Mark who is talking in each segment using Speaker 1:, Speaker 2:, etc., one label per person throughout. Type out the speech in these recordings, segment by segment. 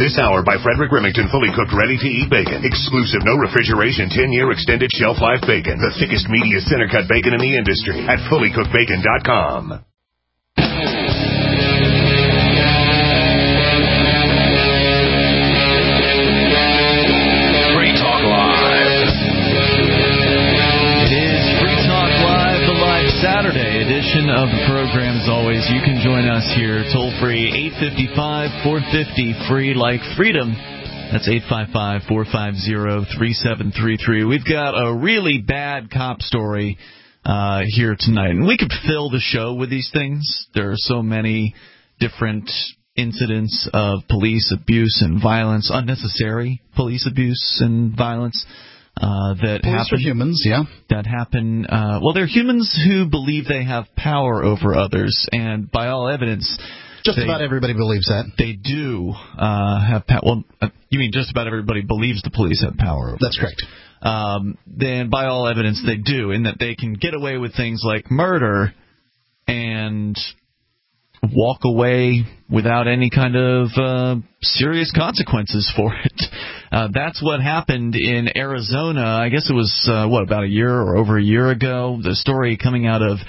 Speaker 1: This hour by Frederick Remington, fully cooked, ready-to-eat bacon. Exclusive, no refrigeration, 10-year extended shelf life bacon. The thickest, meatiest, center-cut bacon in the industry at fullycookedbacon.com.
Speaker 2: Free Talk Live.
Speaker 3: It is Free Talk Live, the live Saturday edition of the program. As always, you can join us here toll-free, 855-450, free like freedom. That's 855-450-3733. We've got a really bad cop story here tonight. And we could fill the show with these things. There are so many different incidents of police abuse and violence, unnecessary police abuse and violence that
Speaker 4: Police
Speaker 3: happen.
Speaker 4: are humans, yeah.
Speaker 3: That happen. Well, they're humans who believe they have power over others, and by all evidence,
Speaker 4: Just about everybody believes that.
Speaker 3: they do have power. Well, you mean just about everybody believes the police have power over
Speaker 4: That's
Speaker 3: others.
Speaker 4: correct.
Speaker 3: Then by all evidence they do, in that they can get away with things like murder and walk away without any kind of serious consequences for it. That's what happened in Arizona. I guess it was, about a year or over a year ago. The story coming out of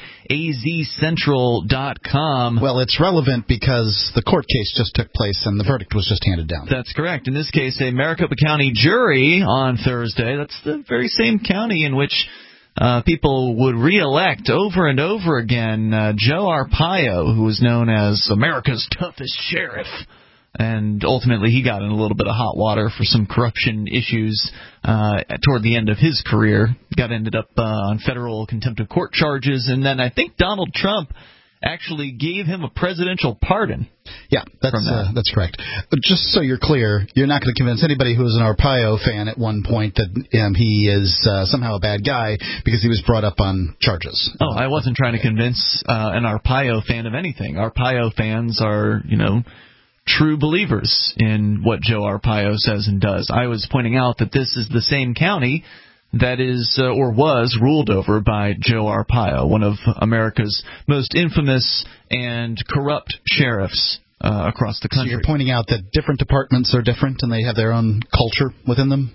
Speaker 3: azcentral.com.
Speaker 4: Well, it's relevant because the court case just took place and the verdict was just handed down.
Speaker 3: That's correct. In this case, a Maricopa County jury on Thursday, that's the very same county in which people would re-elect over and over again Joe Arpaio, who was known as America's toughest sheriff. And ultimately, he got in a little bit of hot water for some corruption issues toward the end of his career. Ended up on federal contempt of court charges, and then I think Donald Trump actually gave him a presidential pardon.
Speaker 4: Yeah, that's correct. But just so you're clear, you're not going to convince anybody who was an Arpaio fan at one point that he is somehow a bad guy because he was brought up on charges.
Speaker 3: Oh, I wasn't trying to convince an Arpaio fan of anything. Arpaio fans are, true believers in what Joe Arpaio says and does. I was pointing out that this is the same county that is or was ruled over by Joe Arpaio, one of America's most infamous and corrupt sheriffs across the country.
Speaker 4: So you're pointing out that different departments are different and they have their own culture within them?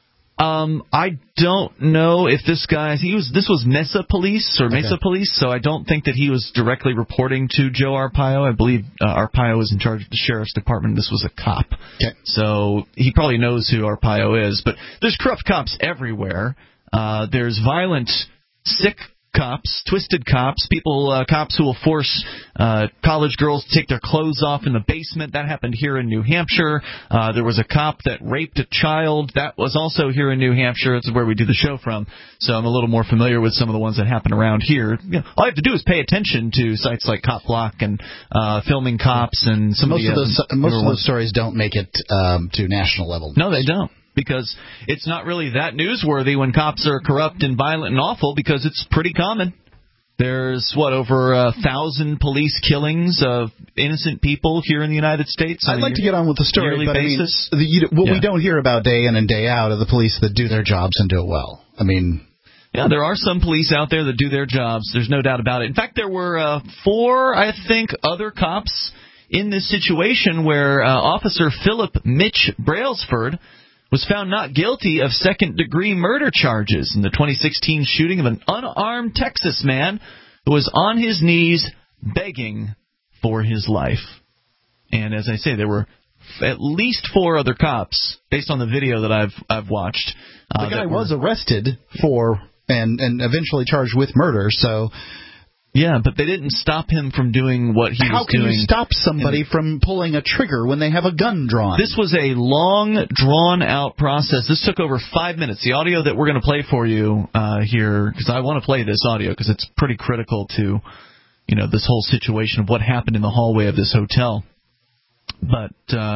Speaker 3: I don't know if this was Mesa Police, so I don't think that he was directly reporting to Joe Arpaio. I believe Arpaio was in charge of the sheriff's department. This was a cop.
Speaker 4: Okay.
Speaker 3: So he probably knows who Arpaio is. But there's corrupt cops everywhere. There's violent, sick cops, twisted cops, cops who will force college girls to take their clothes off in the basement. That happened here in New Hampshire. There was a cop that raped a child. That was also here in New Hampshire. It's where we do the show from. So I'm a little more familiar with some of the ones that happen around here. All you have to do is pay attention to sites like Cop Block and Filming Cops and most of
Speaker 4: those stories don't make it to national level.
Speaker 3: No, they don't. Because it's not really that newsworthy when cops are corrupt and violent and awful, because it's pretty common. There's, over 1,000 police killings of innocent people here in the United States.
Speaker 4: I'd like to get on with the story, but
Speaker 3: basis.
Speaker 4: We don't hear about day in and day out are the police that do their jobs and do it well.
Speaker 3: Yeah, there are some police out there that do their jobs. There's no doubt about it. In fact, there were 4, I think, other cops in this situation where Officer Philip Mitch Brailsford was found not guilty of second-degree murder charges in the 2016 shooting of an unarmed Texas man who was on his knees begging for his life. And as I say, there were at least 4 other cops, based on the video that I've watched.
Speaker 4: The guy was arrested for and eventually charged with murder, so...
Speaker 3: Yeah, but they didn't stop him from doing what he was doing.
Speaker 4: How can you stop somebody from pulling a trigger when they have a gun drawn?
Speaker 3: This was a long, drawn-out process. This took over 5 minutes. The audio that we're going to play for you here, because I want to play this audio because it's pretty critical to, this whole situation of what happened in the hallway of this hotel. But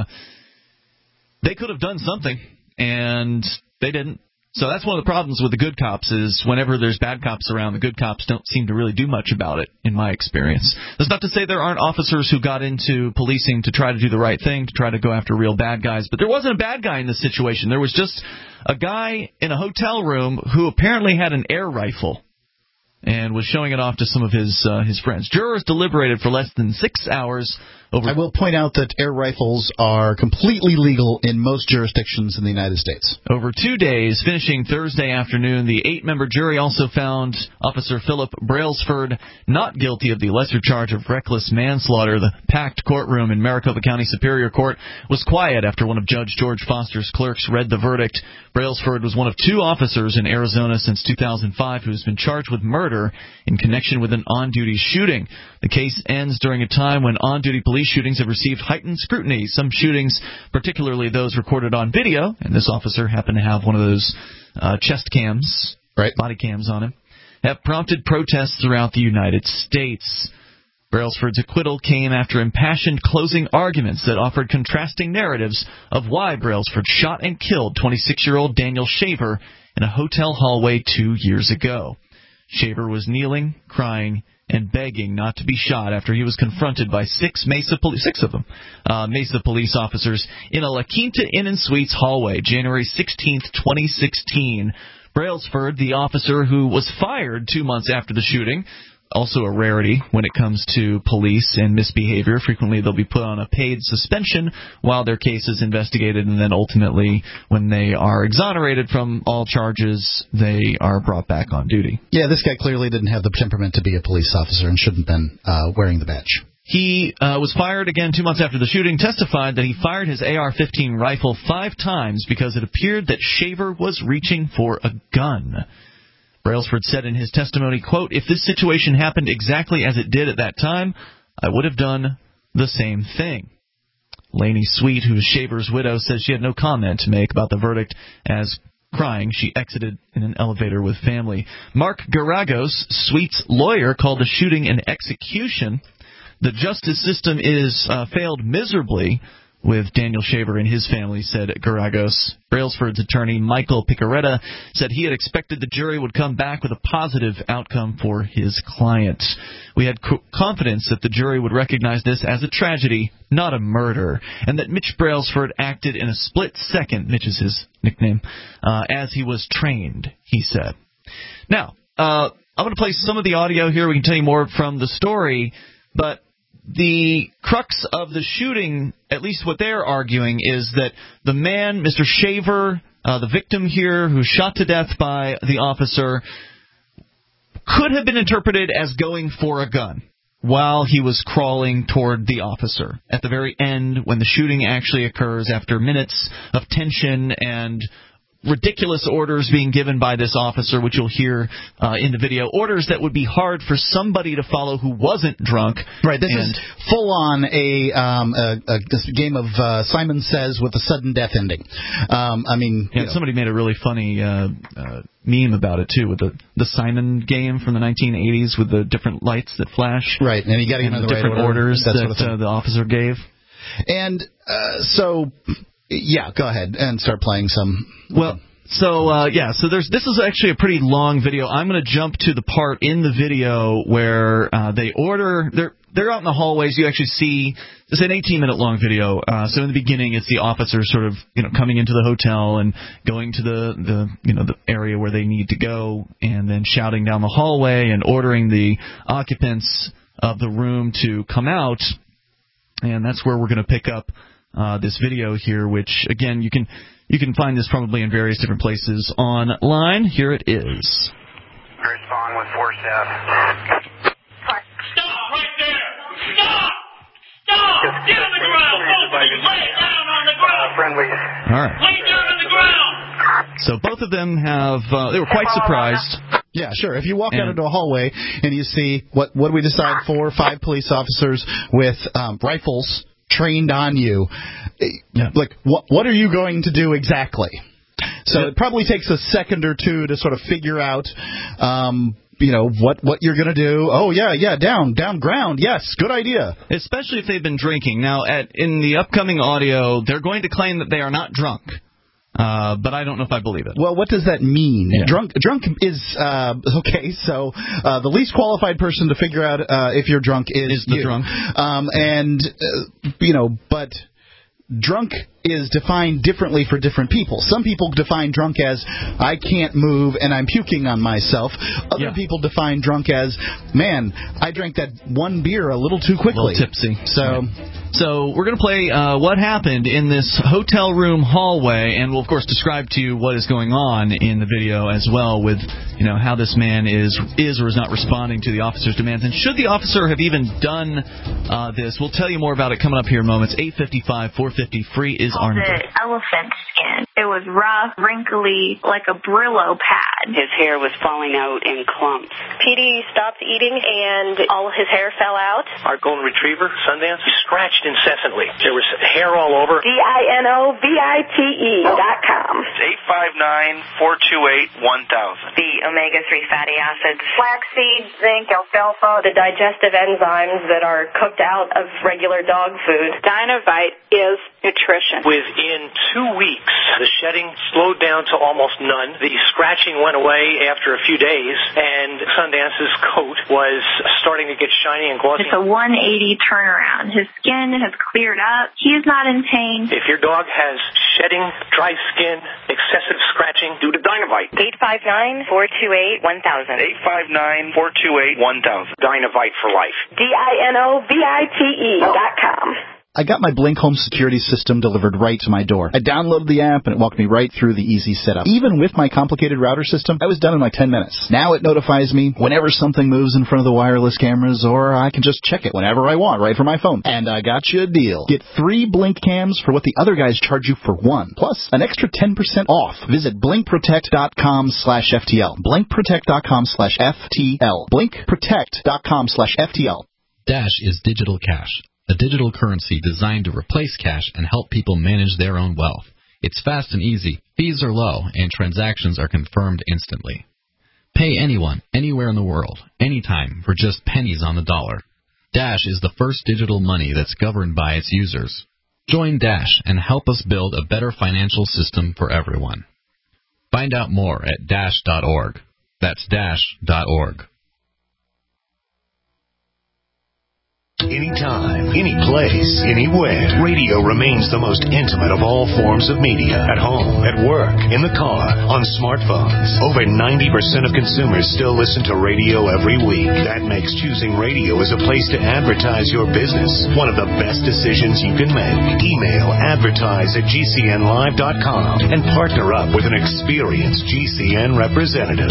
Speaker 3: they could have done something, and they didn't. So that's one of the problems with the good cops is whenever there's bad cops around, the good cops don't seem to really do much about it, in my experience. That's not to say there aren't officers who got into policing to try to do the right thing, to try to go after real bad guys. But there wasn't a bad guy in this situation. There was just a guy in a hotel room who apparently had an air rifle. and was showing it off to some of his friends. Jurors deliberated for less than 6 hours. I
Speaker 4: will point out that air rifles are completely legal in most jurisdictions in the United States.
Speaker 3: Over 2 days, finishing Thursday afternoon, the 8-member jury also found Officer Philip Brailsford not guilty of the lesser charge of reckless manslaughter. The packed courtroom in Maricopa County Superior Court was quiet after one of Judge George Foster's clerks read the verdict. Brailsford was one of 2 officers in Arizona since 2005 who has been charged with murder in connection with an on-duty shooting. The case ends during a time when on-duty police shootings have received heightened scrutiny. Some shootings, particularly those recorded on video, and this officer happened to have one of those chest cams, body cams on him, have prompted protests throughout the United States. Brailsford's acquittal came after impassioned closing arguments that offered contrasting narratives of why Brailsford shot and killed 26-year-old Daniel Shaver in a hotel hallway 2 years ago. Shaver was kneeling, crying, and begging not to be shot after he was confronted by 6 Mesa police officers in a La Quinta Inn & Suites hallway, January 16, 2016. Brailsford, the officer who was fired 2 months after the shooting, also a rarity when it comes to police and misbehavior. Frequently they'll be put on a paid suspension while their case is investigated, and then ultimately when they are exonerated from all charges, they are brought back on duty.
Speaker 4: Yeah, this guy clearly didn't have the temperament to be a police officer and shouldn't have been wearing the badge.
Speaker 3: He was fired again 2 months after the shooting, testified that he fired his AR-15 rifle 5 times because it appeared that Shaver was reaching for a gun. Brailsford said in his testimony, quote, "If this situation happened exactly as it did at that time, I would have done the same thing." Lainey Sweet, who is Shaver's widow, says she had no comment to make about the verdict as, crying, she exited in an elevator with family. Mark Garagos, Sweet's lawyer, called the shooting an execution. The justice system is failed miserably with Daniel Shaver and his family, said Garagos. Brailsford's attorney, Michael Picaretta, said he had expected the jury would come back with a positive outcome for his client. We had confidence that the jury would recognize this as a tragedy, not a murder, and that Mitch Brailsford acted in a split second, Mitch is his nickname, as he was trained, he said. Now, I'm going to play some of the audio here. We can tell you more from the story, but the crux of the shooting, at least what they're arguing, is that the man, Mr. Shaver, the victim here who was shot to death by the officer, could have been interpreted as going for a gun while he was crawling toward the officer. At the very end, when the shooting actually occurs, after minutes of tension and ridiculous orders being given by this officer, which you'll hear in the video, orders that would be hard for somebody to follow who wasn't drunk.
Speaker 4: Right, this is full-on a game of Simon Says with a sudden death ending.
Speaker 3: Somebody made a really funny meme about it, too, with the Simon game from the 1980s with the different lights that flash.
Speaker 4: Right, and you got to get in the
Speaker 3: different
Speaker 4: right
Speaker 3: orders
Speaker 4: that
Speaker 3: that the officer gave.
Speaker 4: And so... Yeah, go ahead and start playing some.
Speaker 3: Well, so this is actually a pretty long video. I'm going to jump to the part in the video where they're out in the hallways. You actually see it's an 18-minute long video. So in the beginning, it's the officers sort of coming into the hotel and going to the area where they need to go, and then shouting down the hallway and ordering the occupants of the room to come out. And that's where we're going to pick up this video here, which, again, you can find this probably in various different places online. Here it is.
Speaker 2: Respond with 4 staff.
Speaker 5: Stop right there! Stop! Stop! Get on the ground! Both of you, lay down on the ground!
Speaker 2: Friendly.
Speaker 3: All right.
Speaker 5: Lay down on the ground!
Speaker 3: So both of them they were quite surprised.
Speaker 4: Yeah, sure. If you walk out into a hallway and you see, what do we decide, 4 or 5 police officers with rifles trained on you, like, what are you going to do exactly? So it probably takes a second or two to sort of figure out, what you're going to do. Oh, yeah, down ground. Yes, good idea.
Speaker 3: Especially if they've been drinking. Now, in the upcoming audio, they're going to claim that they are not drunk. But I don't know if I believe it.
Speaker 4: Well, what does that mean?
Speaker 3: Yeah.
Speaker 4: Drunk is okay. So the least qualified person to figure out if you're drunk is
Speaker 3: the
Speaker 4: you.
Speaker 3: drunk.
Speaker 4: But drunk is defined differently for different people. Some people define drunk as, I can't move and I'm puking on myself. Other people define drunk as, man, I drank that one beer a little too quickly.
Speaker 3: A little tipsy. So we're going to play what happened in this hotel room hallway, and we'll, of course, describe to you what is going on in the video as well with, how this man is or is not responding to the officer's demands. And should the officer have even done this, we'll tell you more about it coming up here in moments. 8:55, 450, free is our number.
Speaker 6: The elephant skin. It was rough, wrinkly, like a Brillo pad.
Speaker 7: His hair was falling out in clumps.
Speaker 8: Petey stopped eating and all of his hair fell out.
Speaker 9: Our golden retriever, Sundance, scratched incessantly. There was hair all over.
Speaker 8: DINOVITE.com.
Speaker 2: 859-428-1000.
Speaker 6: The omega-3 fatty acids.
Speaker 8: Flaxseed, zinc, alfalfa, the digestive enzymes that are cooked out of regular dog food.
Speaker 7: Dinovite is nutrition.
Speaker 9: Within 2 weeks, the shedding slowed down to almost none. The scratching went away after a few days, and Sundance's coat was starting to get shiny and glossy.
Speaker 6: It's a 180 turnaround. His skin has cleared up. He is not in pain.
Speaker 9: If your dog has shedding, dry skin, excessive scratching, do the Dinovite.
Speaker 8: 859-428-1000.
Speaker 2: 859-428-1000.
Speaker 9: Dinovite for life.
Speaker 8: DINOVITE.com.
Speaker 4: I got my Blink Home security system delivered right to my door. I downloaded the app and it walked me right through the easy setup. Even with my complicated router system, I was done in like 10 minutes. Now it notifies me whenever something moves in front of the wireless cameras, or I can just check it whenever I want right from my phone. And I got you a deal. Get 3 Blink cams for what the other guys charge you for 1, plus an extra 10% off. Visit blinkprotect.com/FTL. blinkprotect.com/FTL. blinkprotect.com/FTL.
Speaker 10: Dash is digital cash, a digital currency designed to replace cash and help people manage their own wealth. It's fast and easy, fees are low, and transactions are confirmed instantly. Pay anyone, anywhere in the world, anytime, for just pennies on the dollar. Dash is the first digital money that's governed by its users. Join Dash and help us build a better financial system for everyone. Find out more at dash.org. That's dash.org.
Speaker 1: Anytime, any place, anywhere. Radio remains the most intimate of all forms of media. At home, at work, in the car, on smartphones. Over 90% of consumers still listen to radio every week. That makes choosing radio as a place to advertise your business one of the best decisions you can make. Email advertise@gcnlive.com and partner up with an experienced GCN representative.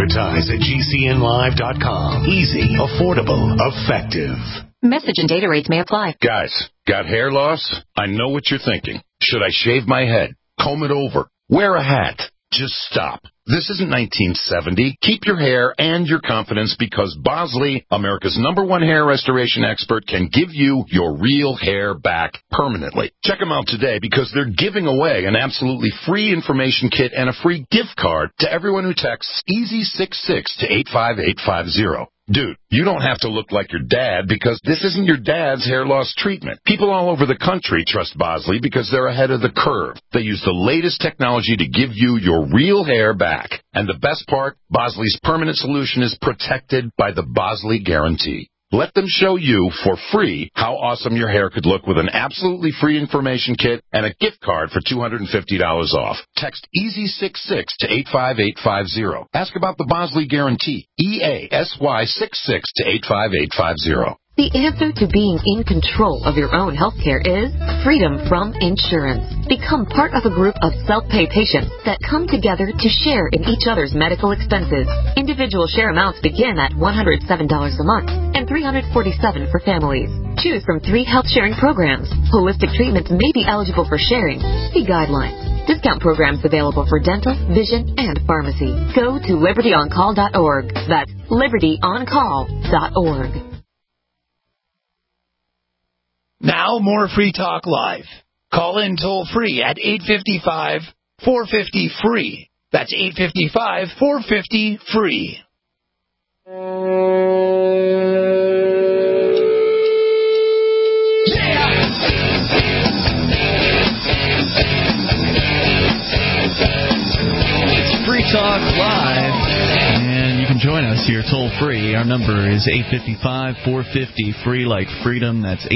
Speaker 1: Advertise@gcnlive.com. Easy, affordable, effective.
Speaker 11: Message and data rates may apply.
Speaker 12: Guys, got hair loss? I know what you're thinking. Should I shave my head? Comb it over? Wear a hat? Just stop. This isn't 1970. Keep your hair and your confidence because Bosley, America's #1 hair restoration expert, can give you your real hair back permanently. Check them out today because they're giving away an absolutely free information kit and a free gift card to everyone who texts EASY66 to 85850. Dude, you don't have to look like your dad because this isn't your dad's hair loss treatment. People all over the country trust Bosley because they're ahead of the curve. They use the latest technology to give you your real hair back. And the best part, Bosley's permanent solution is protected by the Bosley Guarantee. Let them show you for free how awesome your hair could look with an absolutely free information kit and a gift card for $250 off. Text EASY66 to 85850. Ask about the Bosley Guarantee. EASY66 to 85850.
Speaker 11: The answer to being in control of your own health care is freedom from insurance. Become part of a group of self-pay patients that come together to share in each other's medical expenses. Individual share amounts begin at $107 a month and $347 for families. Choose from 3 health-sharing programs. Holistic treatments may be eligible for sharing. See guidelines. Discount programs available for dental, vision, and pharmacy. Go to libertyoncall.org. That's libertyoncall.org.
Speaker 13: Now more Free Talk Live. Call in toll free at 855-450-FREE. That's 855-450-FREE.
Speaker 3: It's Free Talk Live, and you can can join us here toll free. Our number is 855-450-FREE like freedom. That's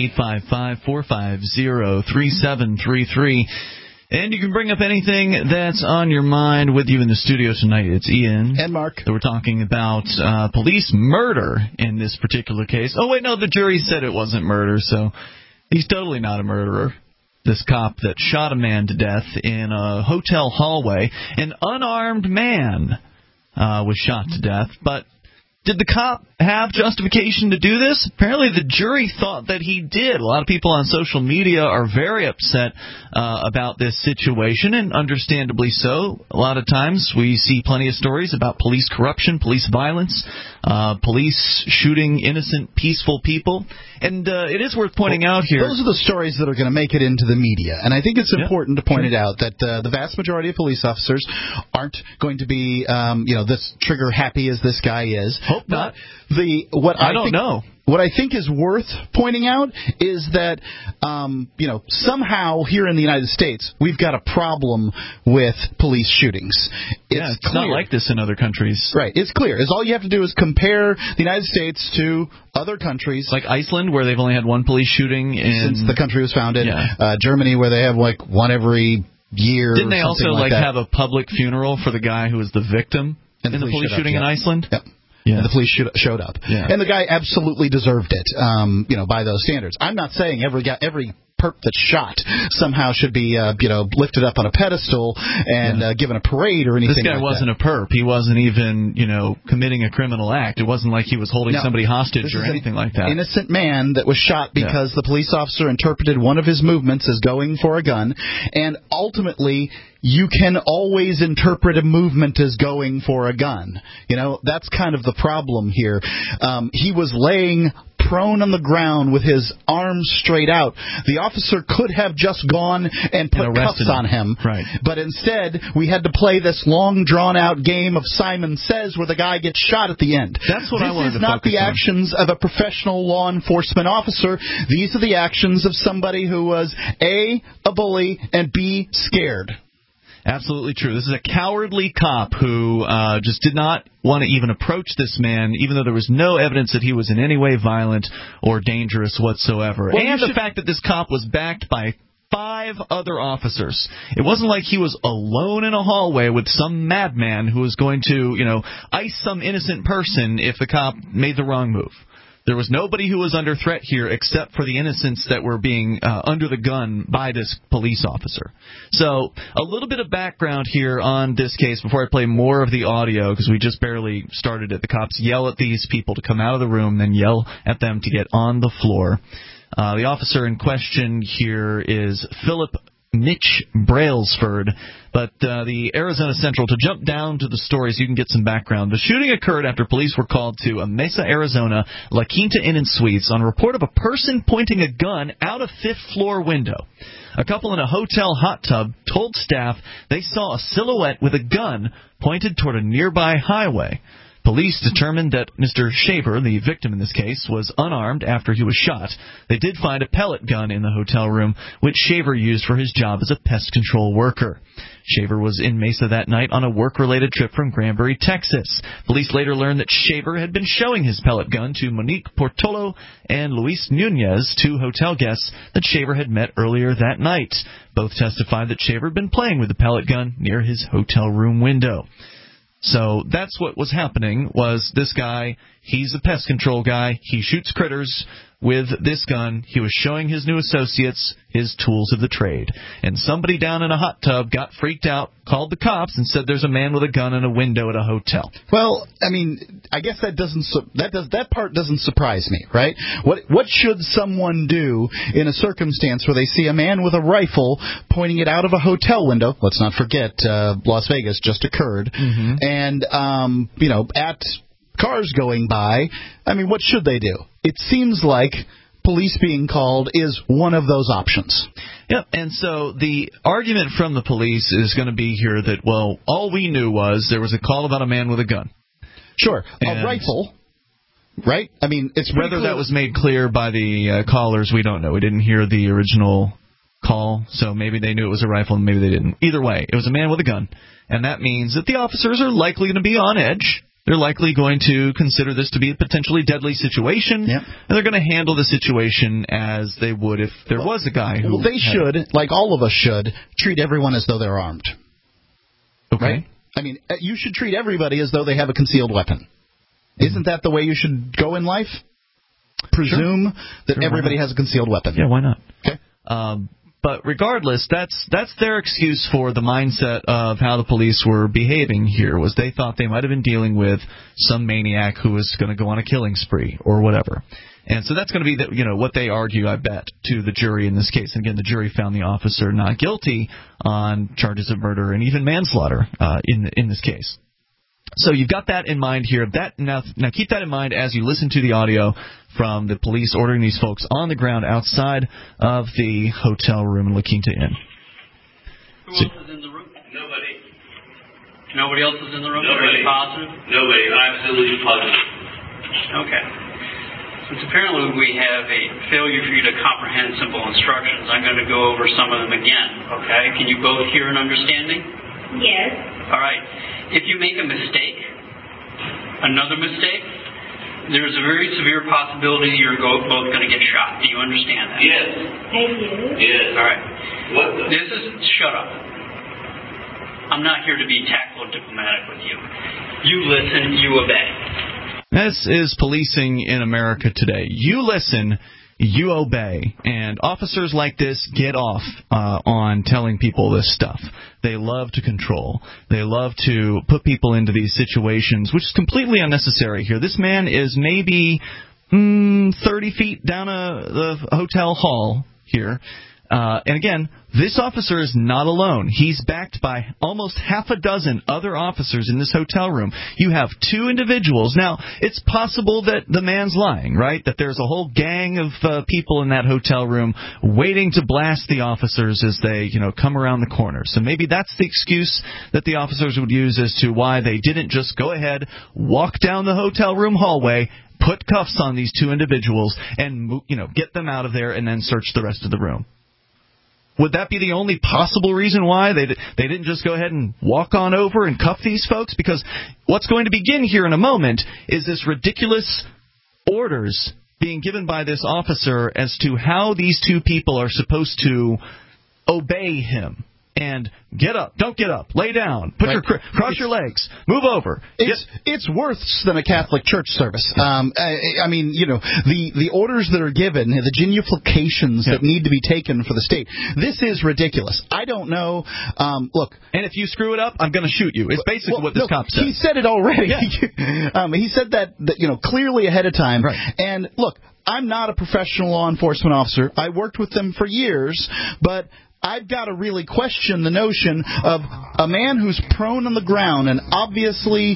Speaker 3: 855-450-3733. And you can bring up anything that's on your mind. With you in the studio tonight, it's Ian.
Speaker 4: And Mark.
Speaker 3: So we're talking about police murder in this particular case. Oh, wait, no, the jury said it wasn't murder, so he's totally not a murderer. This cop that shot a man to death in a hotel hallway. An unarmed man was shot to death, but did the cop have justification to do this? Apparently the jury thought that he did. A lot of people on social media are very upset about this situation, and understandably so. A lot of times we see plenty of stories about police corruption, police violence, police shooting innocent, peaceful people. And it is worth pointing out here.
Speaker 4: Those are the stories that are going to make it into the media. And I think it's important to point it out that the vast majority of police officers aren't going to be, this trigger happy as this guy is.
Speaker 3: Hope not.
Speaker 4: I don't
Speaker 3: know.
Speaker 4: What I think is worth pointing out is that, somehow here in the United States, we've got a problem with police shootings.
Speaker 3: It's not like this in other countries.
Speaker 4: Right. It's clear. All you have to do is compare the United States to other countries.
Speaker 3: Like Iceland, where they've only had one police shooting
Speaker 4: since the country was founded. Yeah. Germany, where they have one every year.
Speaker 3: Didn't they also
Speaker 4: like
Speaker 3: have a public funeral for the guy who was the victim in the police shooting in Iceland?
Speaker 4: Yep. Yeah. And the police showed up. Yeah. And the guy absolutely deserved it, by those standards. I'm not saying every perp that's shot somehow should be, lifted up on a pedestal and given a parade or anything like that.
Speaker 3: This guy wasn't a perp. He wasn't even, committing a criminal act. It wasn't like he was holding somebody hostage or anything like that.
Speaker 4: Innocent man that was shot because the police officer interpreted one of his movements as going for a gun, and ultimately you can always interpret a movement as going for a gun. That's kind of the problem here. He was laying prone on the ground with his arms straight out. The officer could have just gone and put cuffs on him.
Speaker 3: Right.
Speaker 4: But instead, we had to play this long, drawn-out game of Simon Says where the guy gets shot at the end.
Speaker 3: That's what I wanted to focus on.
Speaker 4: This is not the actions of a professional law enforcement officer. These are the actions of somebody who was A, a bully, and B, scared.
Speaker 3: Absolutely true. This is a cowardly cop who just did not want to even approach this man, even though there was no evidence that he was in any way violent or dangerous whatsoever.
Speaker 4: Well,
Speaker 3: and the fact that this cop was backed by 5 other officers. It wasn't like he was alone in a hallway with some madman who was going to, ice some innocent person if the cop made the wrong move. There was nobody who was under threat here except for the innocents that were being under the gun by this police officer. So a little bit of background here on this case before I play more of the audio, because we just barely started it. The cops yell at these people to come out of the room, then yell at them to get on the floor. The officer in question here is Philip Mitch Brailsford, but the Arizona Central, to jump down to the story so you can get some background. The shooting occurred after police were called to a Mesa, Arizona, La Quinta Inn and Suites on a report of a person pointing a gun out a 5th floor window. A couple in a hotel hot tub told staff they saw a silhouette with a gun pointed toward a nearby highway. Police determined that Mr. Shaver, the victim in this case, was unarmed after he was shot. They did find a pellet gun in the hotel room, which Shaver used for his job as a pest control worker. Shaver was in Mesa that night on a work-related trip from Granbury, Texas. Police later learned that Shaver had been showing his pellet gun to Monique Portolo and Luis Nunez, 2 hotel guests that Shaver had met earlier that night. Both testified that Shaver had been playing with the pellet gun near his hotel room window. So that's what was happening, was this guy, he's a pest control guy, he shoots critters with this gun. He was showing his new associates his tools of the trade. And somebody down in a hot tub got freaked out, called the cops, and said there's a man with a gun in a window at a hotel.
Speaker 4: Well, I mean, I guess that part doesn't surprise me, right? What should someone do in a circumstance where they see a man with a rifle pointing it out of a hotel window? Let's not forget Las Vegas just occurred. Mm-hmm. And at cars going by, I mean, what should they do? It seems like police being called is one of those options.
Speaker 3: Yep, and so the argument from the police is going to be here that, well, all we knew was there was a call about a man with a gun.
Speaker 4: Sure, a rifle, right? I mean, it's
Speaker 3: whether that was made clear by the callers, we don't know. We didn't hear the original call, so maybe they knew it was a rifle and maybe they didn't. Either way, it was a man with a gun, and that means that the officers are likely going to be on edge. They're likely going to consider this to be a potentially deadly situation, and they're going to handle the situation as they would if there was a guy who...
Speaker 4: Well, they should, like all of us should, treat everyone as though they're armed.
Speaker 3: Okay.
Speaker 4: Right? I mean, you should treat everybody as though they have a concealed weapon. Isn't that the way you should go in life? Presume that everybody has a concealed weapon.
Speaker 3: Yeah, why not?
Speaker 4: Okay.
Speaker 3: But regardless, that's their excuse for the mindset of how the police were behaving here, was they thought they might have been dealing with some maniac who was going to go on a killing spree or whatever. And so that's going to be what they argue, I bet, to the jury in this case. And again, the jury found the officer not guilty on charges of murder and even manslaughter in this case. So you've got that in mind here. Now keep that in mind as you listen to the audio from the police ordering these folks on the ground outside of the hotel room in La Quinta Inn.
Speaker 14: Who else is in the room? Nobody. Nobody else is in the room?
Speaker 15: Nobody.
Speaker 14: Are you positive?
Speaker 15: Nobody. Absolutely positive.
Speaker 14: Okay. Since apparently we have a failure for you to comprehend simple instructions, I'm going to go over some of them again, okay? Can you both hear and understand me?
Speaker 16: Yes.
Speaker 14: All right. If you make a mistake, another mistake, there's a very severe possibility you're both going to get shot. Do you understand that?
Speaker 15: Yes.
Speaker 16: I do.
Speaker 15: Yes.
Speaker 14: All right.
Speaker 15: What the?
Speaker 14: Shut up. I'm not here to be tactful and diplomatic with you. You listen, you obey.
Speaker 3: This is policing in America today. You listen, you obey. And officers like this get off on telling people this stuff. They love to control. They love to put people into these situations, which is completely unnecessary here. This man is maybe 30 feet down the hotel hall here. And again, this officer is not alone. He's backed by almost half a dozen other officers in this hotel room. You have two individuals. Now, it's possible that the man's lying, right? That there's a whole gang of people in that hotel room waiting to blast the officers as they, come around the corner. So maybe that's the excuse that the officers would use as to why they didn't just go ahead, walk down the hotel room hallway, put cuffs on these two individuals, and, get them out of there and then search the rest of the room. Would that be the only possible reason why they didn't just go ahead and walk on over and cuff these folks? Because what's going to begin here in a moment is this ridiculous orders being given by this officer as to how these two people are supposed to obey him. And get up, don't get up, lay down, cross your legs, move over.
Speaker 4: It's worse than a Catholic church service. I mean, the orders that are given, the genuflections that need to be taken for the state. This is ridiculous. I don't know. Look,
Speaker 3: and if you screw it up, I'm going to shoot you. It's basically what this cop said.
Speaker 4: He said it already. Yeah. He said that clearly ahead of time.
Speaker 3: Right.
Speaker 4: And look, I'm not a professional law enforcement officer. I worked with them for years, but I've got to really question the notion of a man who's prone on the ground and obviously,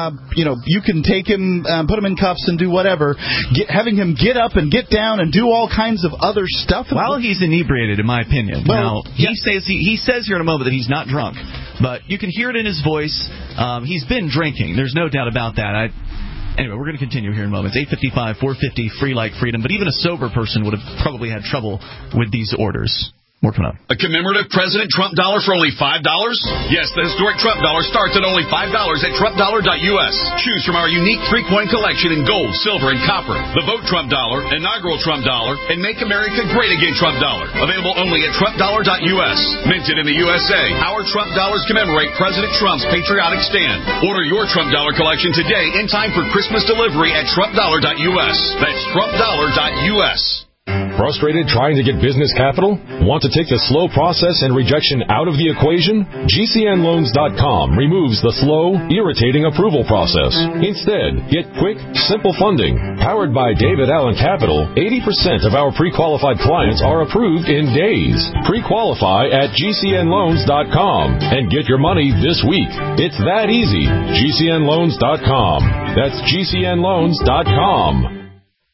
Speaker 4: you can take him, put him in cuffs and do whatever, having him get up and get down and do all kinds of other stuff.
Speaker 3: While he's inebriated, in my opinion.
Speaker 4: Well,
Speaker 3: now, he says here in a moment that he's not drunk, but you can hear it in his voice. He's been drinking. There's no doubt about that. Anyway, we're going to continue here in moments. 855, 450, free like freedom. But even a sober person would have probably had trouble with these orders. More coming up.
Speaker 17: A commemorative President Trump dollar for only $5? Yes, the historic Trump dollar starts at only $5 at TrumpDollar.us. Choose from our unique 3-coin collection in gold, silver, and copper. The Vote Trump dollar, inaugural Trump dollar, and Make America Great Again Trump dollar. Available only at TrumpDollar.us. Minted in the USA. Our Trump dollars commemorate President Trump's patriotic stand. Order your Trump dollar collection today in time for Christmas delivery at TrumpDollar.us. That's TrumpDollar.us.
Speaker 18: Frustrated trying to get business capital? Want to take the slow process and rejection out of the equation? GCNLoans.com removes the slow, irritating approval process. Instead, get quick, simple funding. Powered by David Allen Capital, 80% of our pre-qualified clients are approved in days. Pre-qualify at GCNLoans.com and get your money this week. It's that easy. GCNLoans.com. That's GCNLoans.com.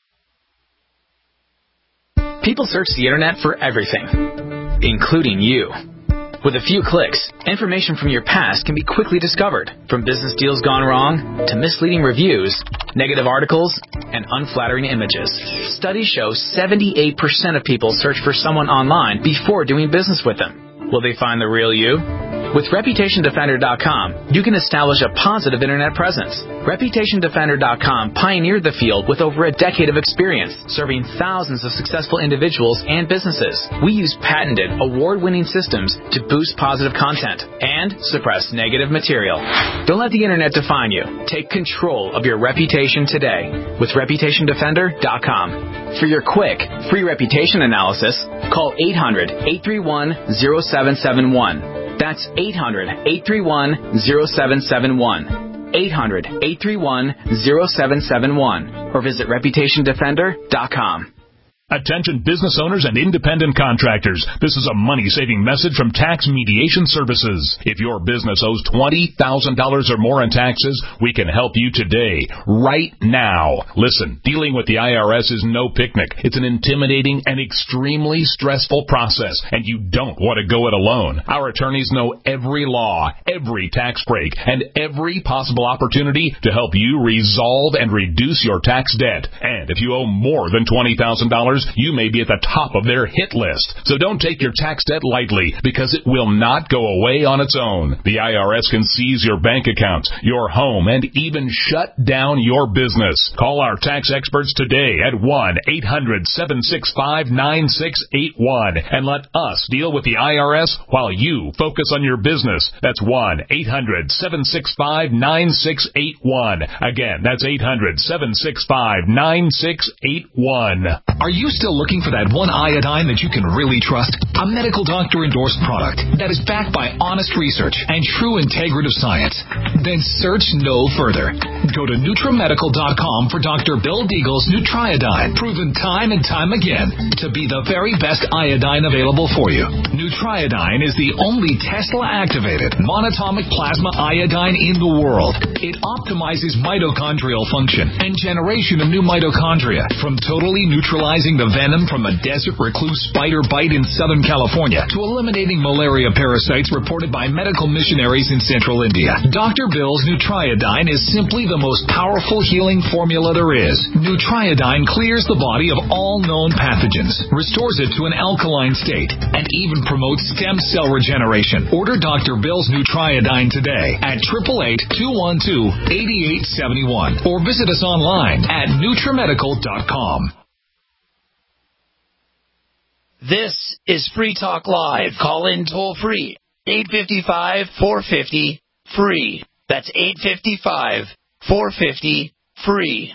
Speaker 19: People search the internet for everything, including you. With a few clicks, information from your past can be quickly discovered, from business deals gone wrong to misleading reviews, negative articles, and unflattering images. Studies show 78% of people search for someone online before doing business with them. Will they find the real you? With ReputationDefender.com, you can establish a positive Internet presence. ReputationDefender.com pioneered the field with over a decade of experience, serving thousands of successful individuals and businesses. We use patented, award-winning systems to boost positive content and suppress negative material. Don't let the Internet define you. Take control of your reputation today with ReputationDefender.com. For your quick, free reputation analysis, call 800-831-0771. That's 800-831-0771. 800-831-0771. Or visit ReputationDefender.com.
Speaker 16: Attention business owners and independent contractors. This is a money-saving message from Tax Mediation Services. If your business owes $20,000 or more in taxes, we can help you today, right now. Listen, dealing with the IRS is no picnic. It's an intimidating and extremely stressful process, and you don't want to go it alone. Our attorneys know every law, every tax break, and every possible opportunity to help you resolve and reduce your tax debt. And if you owe more than $20,000, you may be at the top of their hit list. So don't take your tax debt lightly, because it will not go away on its own. The IRS can seize your bank accounts, your home, and even shut down your business. Call our tax experts today at 1-800-765-9681 and let us deal with the IRS while you focus on your business. That's 1-800-765-9681. Again, that's 800-765-9681.
Speaker 20: Are you still looking for that one iodine that you can really trust? A medical doctor-endorsed product that is backed by honest research and true integrative science? Then search no further. Go to NutriMedical.com for Dr. Bill Deagle's Nutriodine, proven time and time again to be the very best iodine available for you. Nutriodine is the only Tesla-activated monatomic plasma iodine in the world. It optimizes mitochondrial function and generation of new mitochondria, from totally neutralizing the venom from a desert recluse spider bite in Southern California to eliminating malaria parasites reported by medical missionaries in Central India. Dr. Bill's Nutriodine is simply the most powerful healing formula there is. Nutriodine clears the body of all known pathogens, restores it to an alkaline state, and even promotes stem cell regeneration. Order Dr. Bill's Nutriodine today at 888-212-8871 or visit us online at NutriMedical.com.
Speaker 13: This is Free Talk Live. Call in toll free. 855-450-FREE. That's 855-450-FREE.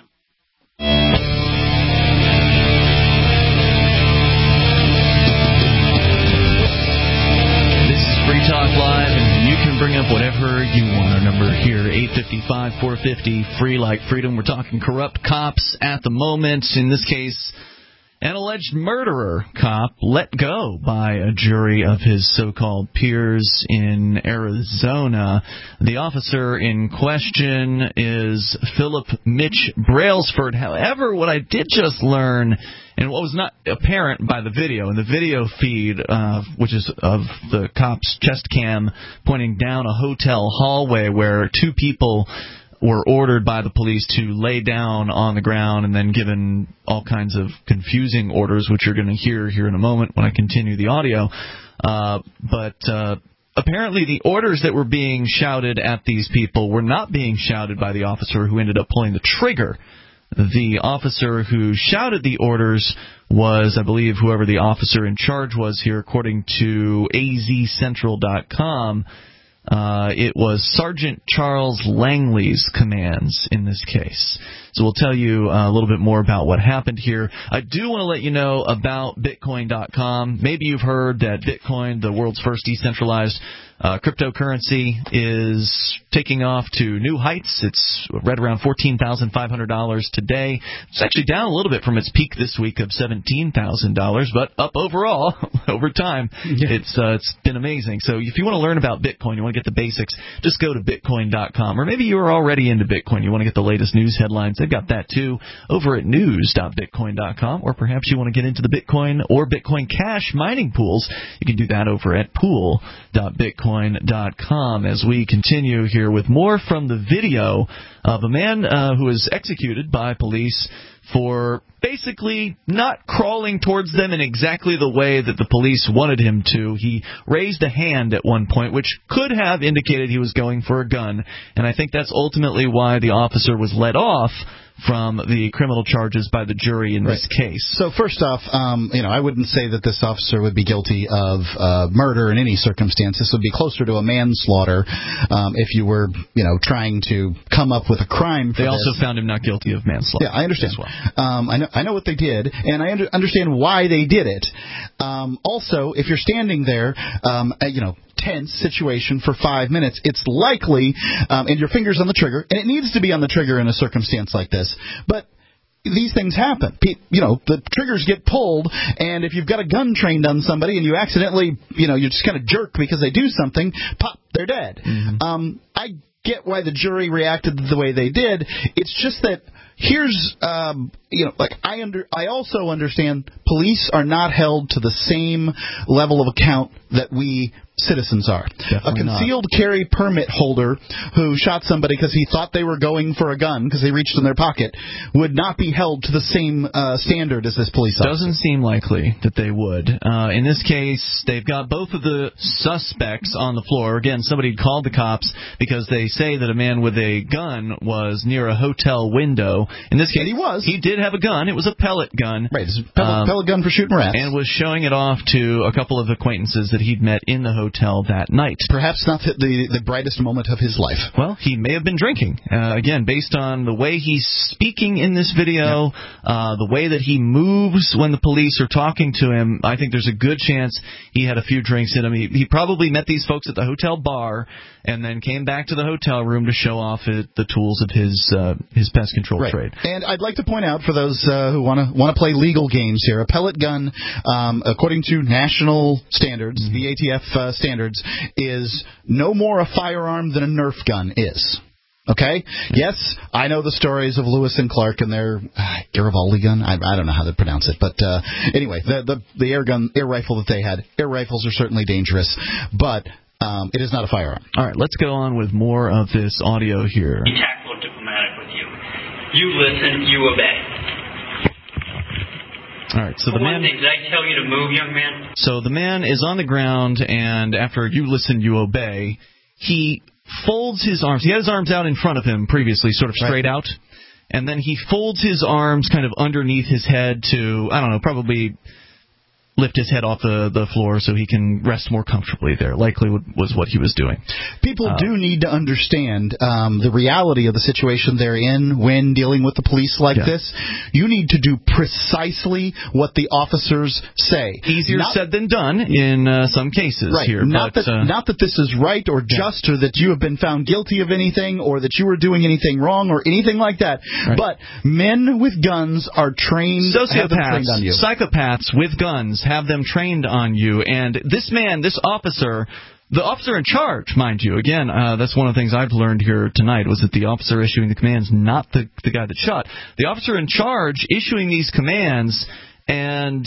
Speaker 3: This is Free Talk Live, and you can bring up whatever you want. Our number here, 855-450-FREE, like freedom. We're talking corrupt cops at the moment. In this case, an alleged murderer cop let go by a jury of his so-called peers in Arizona. The officer in question is Philip Mitch Brailsford. However, what I did just learn, and what was not apparent by the video, in the video feed, which is of the cop's chest cam pointing down a hotel hallway where two people were ordered by the police to lay down on the ground and then given all kinds of confusing orders, which you're going to hear here in a moment when I continue the audio. But apparently the orders that were being shouted at these people were not being shouted by the officer who ended up pulling the trigger. The officer who shouted the orders was, I believe, whoever the officer in charge was here, according to azcentral.com. It was Sergeant Charles Langley's commands in this case. So we'll tell you a little bit more about what happened here. I do want to let you know about Bitcoin.com. Maybe you've heard that Bitcoin, the world's first decentralized cryptocurrency, is taking off to new heights. It's right around $14,500 today. It's actually down a little bit from its peak this week of $17,000, but up overall over time. Yeah. It's been amazing. So if you want to learn about Bitcoin, you want to get the basics, just go to Bitcoin.com. Or maybe you are already into Bitcoin. You want to get the latest news headlines. They've got that too over at news.bitcoin.com. Or perhaps you want to get into the Bitcoin or Bitcoin Cash mining pools. You can do that over at pool.bitcoin.com. Bitcoin.com as we continue here with more from the video of a man who was executed by police for basically not crawling towards them in exactly the way that the police wanted him to. He raised a hand at one point, which could have indicated he was going for a gun, and I think that's ultimately why the officer was let off from the criminal charges by the jury in this case.
Speaker 4: So first off, I wouldn't say that this officer would be guilty of murder in any circumstance. This would be closer to a manslaughter if you were, trying to come up with a crime for
Speaker 3: They also found him not guilty of manslaughter.
Speaker 4: Yeah, I understand.
Speaker 3: As well.
Speaker 4: I know what they did, and I understand why they did it. Also, if you're standing there, tense situation for 5 minutes, it's likely, and your finger's on the trigger, and it needs to be on the trigger in a circumstance like this, but these things happen. The triggers get pulled, and if you've got a gun trained on somebody and you accidentally, you just kind of jerk because they do something, pop, they're dead. Mm-hmm. I get why the jury reacted the way they did. It's just that here's, I also understand police are not held to the same level of account that we citizens are.
Speaker 3: Definitely
Speaker 4: a concealed carry permit holder who shot somebody because he thought they were going for a gun because they reached in their pocket would not be held to the same standard as this police officer.
Speaker 3: Doesn't seem likely that they would. In this case, they've got both of the suspects on the floor. Again, somebody called the cops because they say that a man with a gun was near a hotel window. In this case, he did have a gun. It was a pellet gun.
Speaker 4: Right, it's a pellet gun for shooting rats.
Speaker 3: And was showing it off to a couple of acquaintances that he'd met in the hotel that night.
Speaker 4: Perhaps not the brightest moment of his life.
Speaker 3: Well, he may have been drinking. Again, based on the way he's speaking in this video, the way that he moves when the police are talking to him, I think there's a good chance he had a few drinks in him. He probably met these folks at the hotel bar and then came back to the hotel room to show off the tools of his pest control trade.
Speaker 4: And I'd like to point out for those who want to play legal games here, a pellet gun, according to national standards, the ATF standards, is no more a firearm than a Nerf gun is. Okay? Yes, I know the stories of Lewis and Clark and their Garibaldi gun. I don't know how to pronounce it, but anyway, the air rifle that they had. Air rifles are certainly dangerous, but it is not a firearm.
Speaker 3: All right, let's go on with more of this audio here.
Speaker 14: Be tactful and diplomatic with you. You listen, you obey.
Speaker 3: All right, so the man.
Speaker 14: Did I tell you to move, young man?
Speaker 3: So the man is on the ground, and after you listen, you obey. He folds his arms. He had his arms out in front of him previously, sort of straight out, and then he folds his arms kind of underneath his head to, I don't know, probably lift his head off the floor so he can rest more comfortably there. Likely was what he was doing.
Speaker 4: People do need to understand the reality of the situation they're in when dealing with the police like this. You need to do precisely what the officers say.
Speaker 3: Easier said than done in some cases here.
Speaker 4: Not that this is right or just or that you have been found guilty of anything or that you were doing anything wrong or anything like that. Right. But men with guns are trained.
Speaker 3: Sociopaths,
Speaker 4: on you.
Speaker 3: Psychopaths with guns have them trained on you. And this man, this officer, the officer in charge, mind you, again, that's one of the things I've learned here tonight, was that the officer issuing the commands, not the guy that shot. The officer in charge issuing these commands, and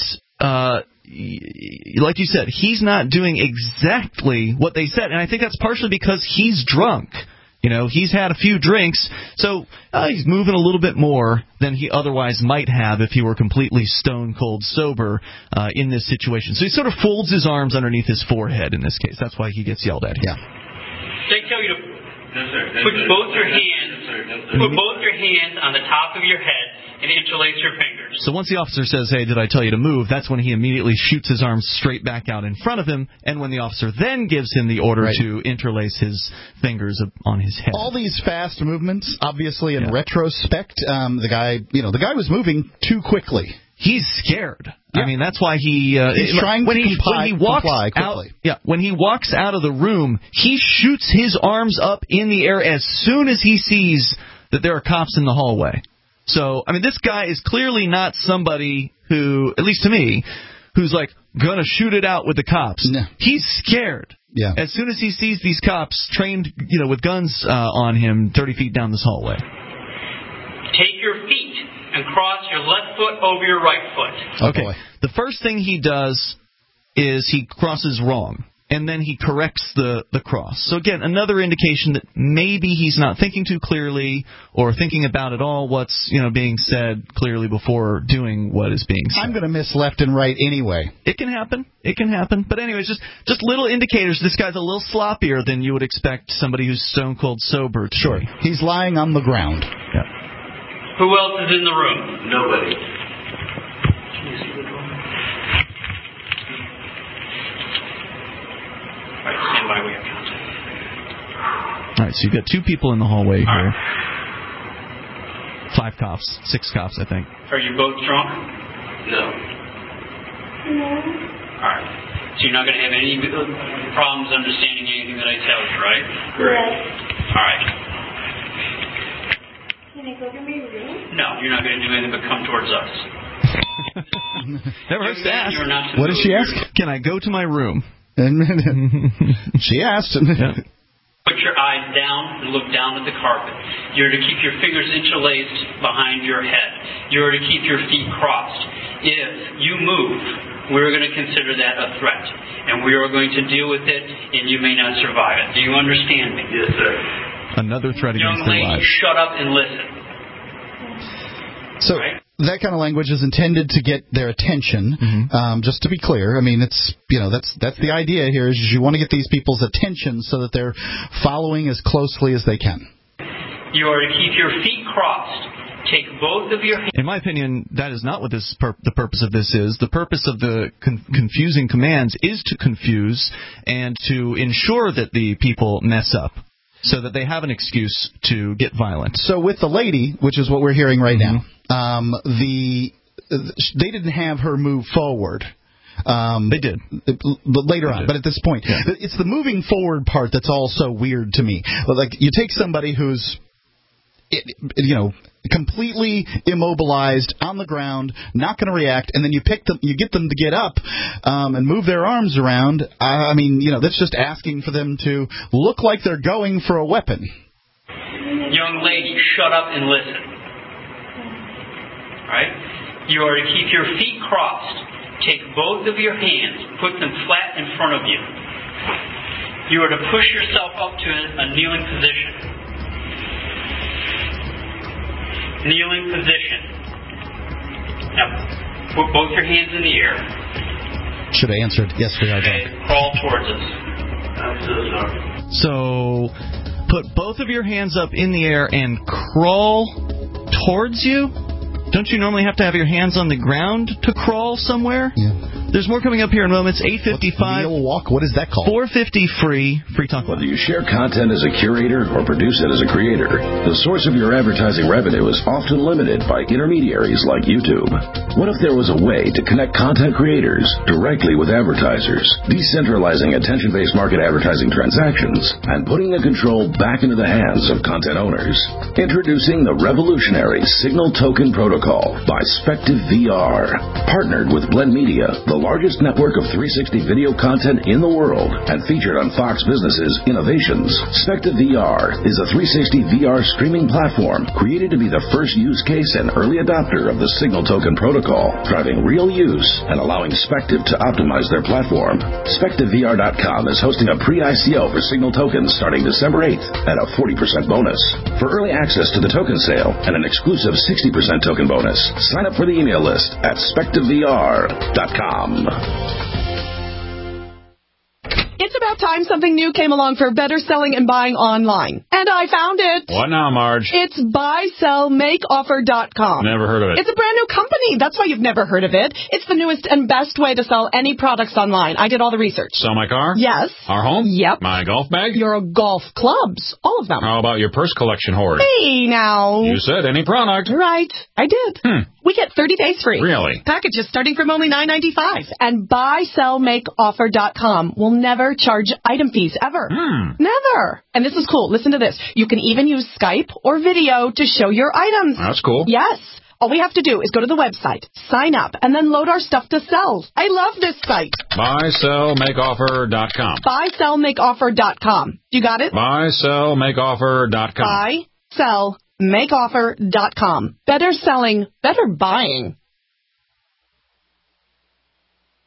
Speaker 3: like you said, he's not doing exactly what they said. And I think that's partially because he's drunk. He's had a few drinks, so he's moving a little bit more than he otherwise might have if he were completely stone-cold sober in this situation. So he sort of folds his arms underneath his forehead in this case. That's why he gets yelled at here.
Speaker 14: They tell you to put both your hands on the top of your head and interlace your fingers.
Speaker 3: So once the officer says, hey, did I tell you to move, that's when he immediately shoots his arms straight back out in front of him, and when the officer then gives him the order to interlace his fingers on his head.
Speaker 4: All these fast movements, obviously in retrospect, the guy was moving too quickly.
Speaker 3: He's scared. Yeah. I mean, that's why he's
Speaker 4: trying to comply quickly.
Speaker 3: When he walks out of the room, he shoots his arms up in the air as soon as he sees that there are cops in the hallway. So, I mean, this guy is clearly not somebody who, at least to me, who's like going to shoot it out with the cops.
Speaker 4: No.
Speaker 3: He's scared.
Speaker 4: Yeah.
Speaker 3: As soon as he sees these cops trained, with guns on him 30 feet down this hallway.
Speaker 14: Take your feet and cross your left foot over your right foot.
Speaker 3: Okay. The first thing he does is he crosses wrong. and then he corrects the cross. So again, another indication that maybe he's not thinking too clearly or thinking about at all what's being said clearly before doing what is being said.
Speaker 4: I'm going to miss left and right anyway.
Speaker 3: It can happen. But anyways, just little indicators. This guy's a little sloppier than you would expect somebody who's stone cold sober to
Speaker 4: Sure.
Speaker 3: be.
Speaker 4: He's lying on the ground.
Speaker 3: Yeah.
Speaker 14: Who else is in the room?
Speaker 15: Nobody.
Speaker 14: All right, stand by. We have contact.
Speaker 3: All right, so you've got 2 people in the hallway here. 5 cops, 6 cops, I think.
Speaker 14: Are you both drunk?
Speaker 15: No.
Speaker 14: All right. So you're not going to have any problems understanding anything that I tell you, right?
Speaker 15: Correct.
Speaker 14: All right.
Speaker 6: Can I go to my room?
Speaker 14: No, you're not going to do anything but come towards us.
Speaker 3: Never hurts to ask.
Speaker 4: What did she ask?
Speaker 3: Can I go to my room?
Speaker 4: She asked.
Speaker 3: Yeah.
Speaker 14: Put your eyes down and look down at the carpet. You're to keep your fingers interlaced behind your head. You're to keep your feet crossed. If you move, we're going to consider that a threat. And we are going to deal with it, and you may not survive it. Do you understand me?
Speaker 15: Yes, sir.
Speaker 3: Another threat against
Speaker 14: Young
Speaker 3: their
Speaker 14: lady,
Speaker 3: lives.
Speaker 14: shut up and listen.
Speaker 4: So that kind of language is intended to get their attention. Just to be clear, I mean, it's that's the idea here is you want to get these people's attention so that they're following as closely as they can.
Speaker 14: You are to keep your feet crossed. Take both of your hands.
Speaker 3: In my opinion, that is not what the purpose of this is. The purpose of the confusing commands is to confuse and to ensure that the people mess up, so that they have an excuse to get violent.
Speaker 4: So with the lady, which is what we're hearing right now, they didn't have her move forward.
Speaker 3: They did.
Speaker 4: But later on. But at this point, it's the moving forward part that's all so weird to me. Like, you take somebody who's, completely immobilized on the ground, not going to react, and then you get them to get up and move their arms around. I mean, that's just asking for them to look like they're going for a weapon.
Speaker 14: Young lady, shut up and listen. All right? You are to keep your feet crossed. Take both of your hands, put them flat in front of you. You are to push yourself up to a kneeling position. Kneeling position. Now, put both your hands in the air.
Speaker 4: Should have answered, yes, we are drunk.
Speaker 14: Crawl towards us.
Speaker 15: I'm so sorry.
Speaker 3: So, put both of your hands up in the air and crawl towards you? Don't you normally have to have your hands on the ground to crawl somewhere?
Speaker 4: Yeah.
Speaker 3: There's more coming up here in moments. 8:55.
Speaker 4: Wheel walk? What is that called?
Speaker 3: 450 free talk.
Speaker 21: Whether you share content as a curator or produce it as a creator, the source of your advertising revenue is often limited by intermediaries like YouTube. What if there was a way to connect content creators directly with advertisers, decentralizing attention-based market advertising transactions and putting the control back into the hands of content owners? Introducing the revolutionary Signal Token Protocol by Spective VR, partnered with Blend Media, the largest network of 360 video content in the world, and featured on Fox Business's Innovations. Spective VR is a 360 VR streaming platform created to be the first use case and early adopter of the Signal Token Protocol, driving real use and allowing Spective to optimize their platform. SpectiveVR.com is hosting a pre-ICO for Signal Tokens starting December 8th at a 40% bonus. For early access to the token sale and an exclusive 60% token bonus, sign up for the email list at SpectiveVR.com.
Speaker 22: It's about time something new came along for better selling and buying online. And I found it.
Speaker 23: What now, Marge?
Speaker 22: It's buysellmakeoffer.com.
Speaker 23: Never heard of it.
Speaker 22: It's a brand new company. That's why you've never heard of it. It's the newest and best way to sell any products online. I did all the research.
Speaker 23: Sell my car?
Speaker 22: Yes.
Speaker 23: Our home?
Speaker 22: Yep.
Speaker 23: My golf bag?
Speaker 22: Your golf clubs. All of them.
Speaker 23: How about your purse collection hoard?
Speaker 22: Hey, now.
Speaker 23: You said any product.
Speaker 22: Right. I did. We get 30 days free.
Speaker 23: Really?
Speaker 22: Packages starting from only $9.95. And buysellmakeoffer.com will never charge item fees ever. Never. And this is cool. Listen to this. You can even use Skype or video to show your items.
Speaker 23: That's cool.
Speaker 22: Yes. All we have to do is go to the website, sign up, and then load our stuff to sell. I love this site.
Speaker 23: Buysellmakeoffer.com.
Speaker 22: Buysellmakeoffer.com. You got it?
Speaker 23: Buysellmakeoffer.com.
Speaker 22: Buysellmakeoffer.com. Better selling, better buying.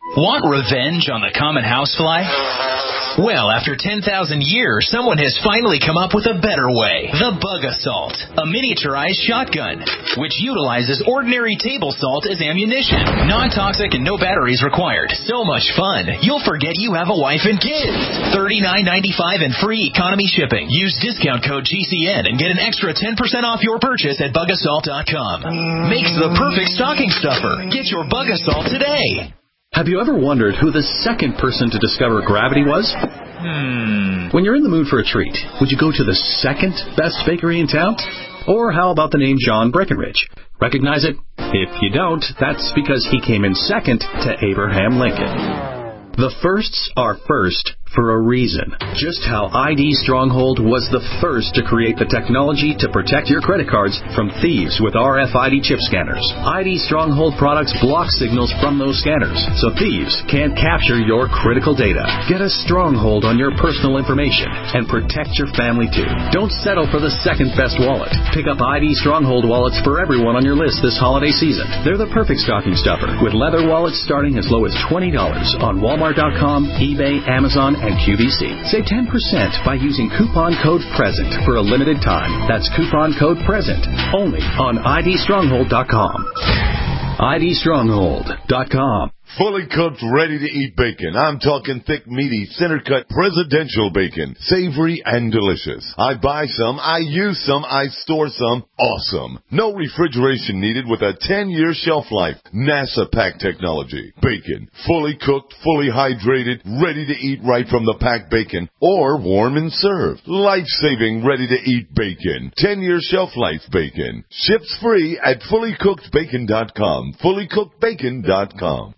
Speaker 2: Want revenge on the common housefly? Well, after 10,000 years, someone has finally come up with a better way. The Bug Assault, a miniaturized shotgun, which utilizes ordinary table salt as ammunition. Non-toxic and no batteries required. So much fun, you'll forget you have a wife and kids. $39.95 and free economy shipping. Use discount code GCN and get an extra 10% off your purchase at bugassault.com. Makes the perfect stocking stuffer. Get your Bug Assault today.
Speaker 5: Have you ever wondered who the second person to discover gravity was? When you're in the mood for a treat, would you go to the second best bakery in town? Or how about the name John Breckenridge? Recognize it? If you don't, that's because he came in second to Abraham Lincoln. The firsts are first for a reason. Just how ID Stronghold was the first to create the technology to protect your credit cards from thieves with RFID chip scanners. ID Stronghold products block signals from those scanners, so thieves can't capture your critical data. Get a stronghold on your personal information and protect your family too. Don't settle for the second best wallet. Pick up ID Stronghold wallets for everyone on your list this holiday season. They're the perfect stocking stuffer, with leather wallets starting as low as $20 on Walmart.com, eBay, Amazon, and QVC. Save 10% by using coupon code PRESENT for a limited time. That's coupon code PRESENT only on IDStronghold.com. IDStronghold.com.
Speaker 7: Fully cooked, ready-to-eat bacon. I'm talking thick, meaty, center-cut presidential bacon. Savory and delicious. I buy some, I use some, I store some. Awesome. No refrigeration needed with a 10-year shelf life. NASA pack technology. Bacon. Fully cooked, fully hydrated, ready to eat right from the packed bacon. Or warm and served. Life-saving, ready-to-eat bacon. 10-year shelf life bacon. Ships free at fullycookedbacon.com. Fullycookedbacon.com.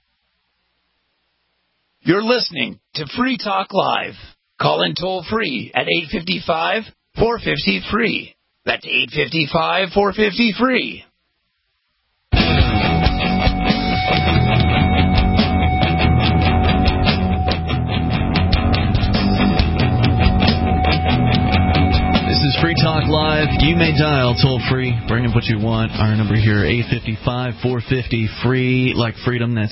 Speaker 13: You're listening to Free Talk Live. Call in toll free at 855-450-FREE. That's 855-450-FREE.
Speaker 3: This is Free Talk Live. You may dial toll free. Bring up what you want. Our number here, 855-450-FREE, like freedom. That's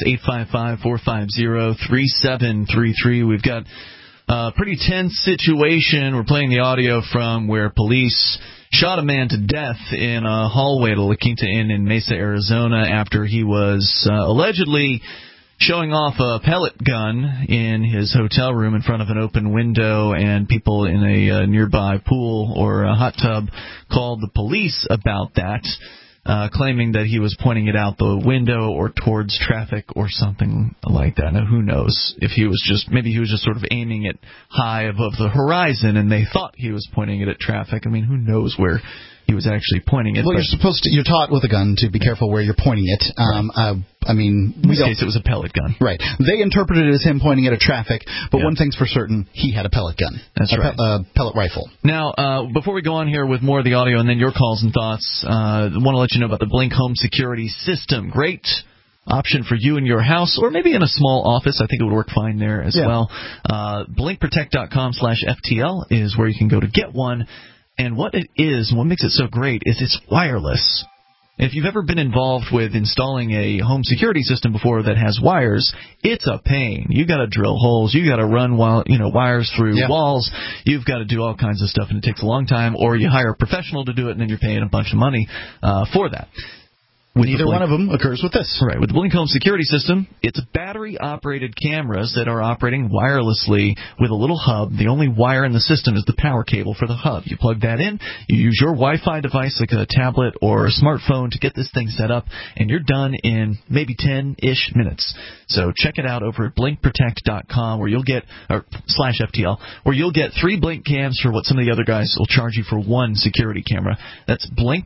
Speaker 3: 855-450-3733. We've got a pretty tense situation. We're playing the audio from where police shot a man to death in a hallway at a La Quinta Inn in Mesa, Arizona, after he was allegedly showing off a pellet gun in his hotel room in front of an open window, and people in a nearby pool or a hot tub called the police about that, claiming that he was pointing it out the window or towards traffic or something like that. Now, who knows if he was maybe he was just sort of aiming it high above the horizon and they thought he was pointing it at traffic. I mean, who knows where he was actually pointing it.
Speaker 4: Well, you're taught with a gun to be careful where you're pointing it. I mean,
Speaker 3: in this case, it was a pellet gun.
Speaker 4: Right. They interpreted it as him pointing it at traffic, but one thing's for certain, he had a pellet gun.
Speaker 3: That's right.
Speaker 4: A pellet rifle.
Speaker 3: Now, before we go on here with more of the audio and then your calls and thoughts, I want to let you know about the Blink Home Security System. Great option for you in your house, or maybe in a small office. I think it would work fine there as well. BlinkProtect.com/FTL is where you can go to get one. And what it is, and what makes it so great, is it's wireless. If you've ever been involved with installing a home security system before that has wires, it's a pain. You've got to drill holes. You've got to run wires through walls. You've got to do all kinds of stuff, and it takes a long time. Or you hire a professional to do it, and then you're paying a bunch of money for that.
Speaker 4: Neither one of them occurs with this.
Speaker 3: Right. With the Blink Home Security System, it's battery-operated cameras that are operating wirelessly with a little hub. The only wire in the system is the power cable for the hub. You plug that in, you use your Wi-Fi device like a tablet or a smartphone to get this thing set up, and you're done in maybe 10-ish minutes. So check it out over at BlinkProtect.com where you'll get /FTL, where you'll get 3 Blink cams for what some of the other guys will charge you for 1 security camera. That's